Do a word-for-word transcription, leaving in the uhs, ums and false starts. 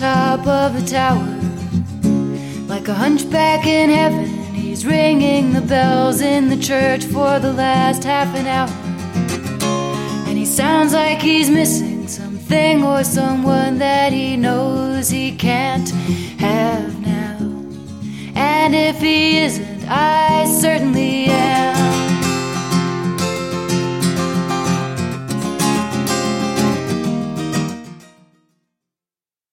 top of the tower. Like a hunchback in heaven, he's ringing the bells in the church for the last half an hour. And he sounds like he's missing something or someone that he knows he can't have now. And if he isn't, I certainly